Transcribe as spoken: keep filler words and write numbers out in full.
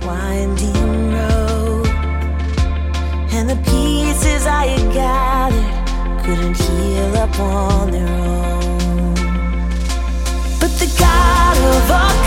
winding road, and the pieces I had gathered couldn't heal up on their own. But the God of all